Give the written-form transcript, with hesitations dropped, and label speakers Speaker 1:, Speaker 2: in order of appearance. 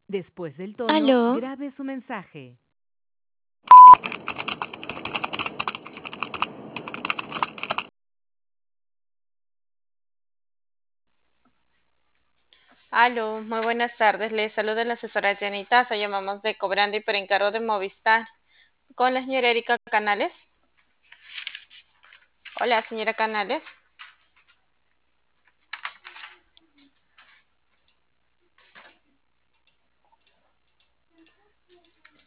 Speaker 1: Después del tono,
Speaker 2: Aló,
Speaker 1: grabe su mensaje.
Speaker 3: Aló, muy buenas tardes. Les saluda la asesora Jenny Taza. Llamamos de Cobrando y por encargo de Movistar. Con la señora Erika Canales. Hola, señora Canales.